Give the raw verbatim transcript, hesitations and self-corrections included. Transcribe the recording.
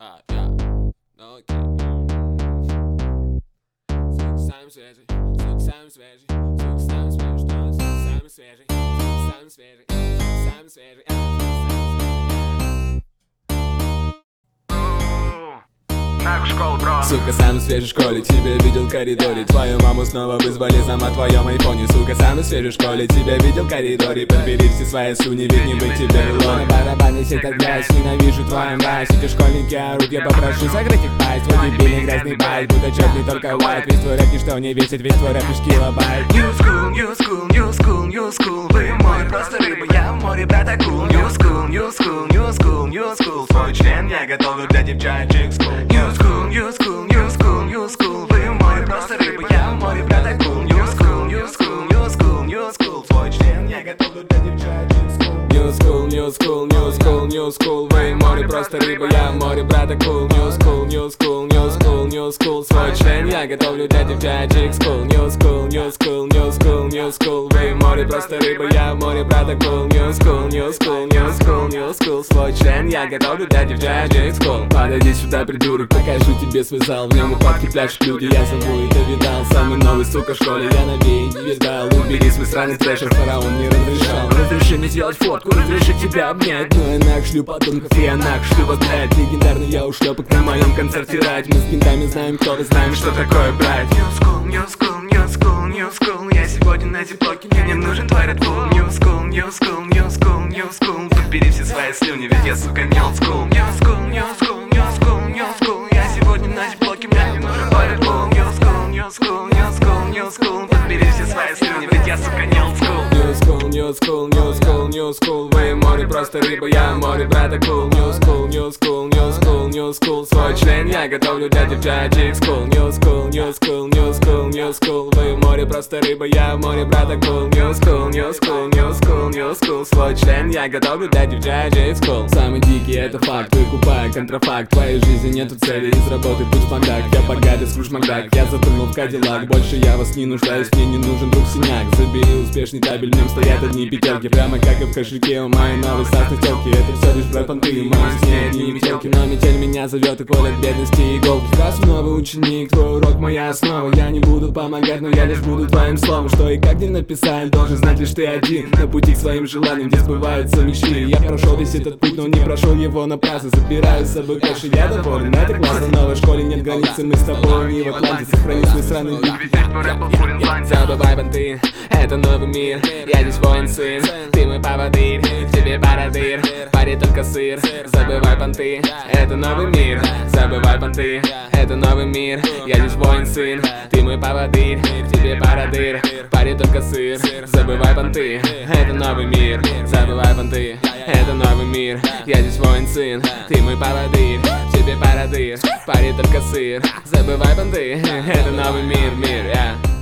А, я, ну окей. Звук самый свежий, звук самый свежий, звук самый свежий, что? Звук самый свежий, звук самый свежий, звук самый свежий, а, звук самый свежий, Нахуй школу, бро. Сука, самый свежий в школе, тебя видел в коридоре. Твою маму снова вызвали зам о твоем айфоне. Сука, самый свежий в школе, тебя видел в коридоре. Подбери все свои слюни, ведь не быть тебе лоне. Барабаны сеть грязь, ненавижу твою мразь. Эти школьники орут, я попрошу закрыть их пасть. Твой дебильный грязный байт, будто черт не только white. Весь твой рэп ничто не весит, весь твой рэп лишь килобайт. New school, new school, new school, new school. Вы море, просто рыба, я в море, брат, акул. New school, new school, new school, new school. Свой член я готовлю для девчачек school. New school, new school, new school, new school. Вы в море, просто рыба, я в море, брат, акул. New school, new school, new school, new school. Свой член я готовлю для девчачек school. New school, new school, new school, new school. Вы в море, просто рыба, я в море, брат, акул. New school, new school, new school, new school. Свой член я готовлю для девчачек school. New school, new school, new school, new school. Вы в море, просто рыба, я в море, брат, акул. New school, new school, new school, new school. Свой член я готовлю для девчачек school. Подойди сюда, придурок, покажу тебе свой зал. В нем упадки пляшут люди, я забыл, это видал. Самый новый, сука, в школе, я новее не видал. Убери свой сраный трэшер, фараон не разрешал. Разреши сделать фотку, разреши тебя обнять. Ну я нах шлю подонков, я нах шлю вас, блядь. Легендарный я ушлепок на моем концерте рать. Мы с кентами знаем, кто вы, знаем, что такое брать. New school, new school, new school, new school. Я сегодня на диплоке, мне не нужен твой Red Bull. New school, new school, new school, new school. Подбери все свои слюни, ведь я, сука, не old school. New school, new school, new school, new school. Я сегодня на диплоке, мне не нужен твой Red Bull. New school, new school, new school, new school. Подбери все свои слюни, ведь я, сука, не old school. New school, new school, new school, new school. Вы в море, просто рыба, я в море, брат, акул. New school, new school, new school, new school. Свой член я готовлю для девчачек school. New school, new school, new school, new school. Вы в море, просто рыба, я в море, брат, акул. New school, new school, new school, new school. Свой член я готовлю для девчачек school. Самый дикий это факт, выкупаю контрафакт. В твоей жизни нету цели, из работы пусть Макдак. Я богатый скруж Макдак, я запрыгнул в Кадиллак. Больше я вас не нуждаюсь, мне не нужен друг синяк. Забери успешный табель, в нем стоят одни пятерки. Прямо как и в кошельке у моей новой стартной телки. Это все лишь брэд-понты, мои с ней одни метелки. Но метель меня зовет и колет бедности и иголки. Раз новый ученик, твой урок моя основа. Я не буду помогать, но я лишь буду твоим словом. Что и как где написать, должен знать лишь ты один. На пути к своим желаниям, где сбываются мечты. Я прошел весь этот путь, но не прошел его напрасно. Забираю с собой кэш, я доволен, это классно. В новой школе нет границы, мы с тобой не в Атланте. Сохрани свой сраный вид. Забывай понты, это новый мир. Я здесь воин сын, ты мой поводырь. Тебе парадыр, пари только сыр. Забывай понты, это новый мир. Забывай понты, это новый мир. Я здесь воин сын, ты мой поводырь. Тебе парадыр, пари только сыр. Забывай понты, это новый мир. Забывай понты, это новый мир. Я здесь воин сын, ты мой поводырь. Тебе парадыр, пари только сыр. Забывай понты, это новый мир, мир, я.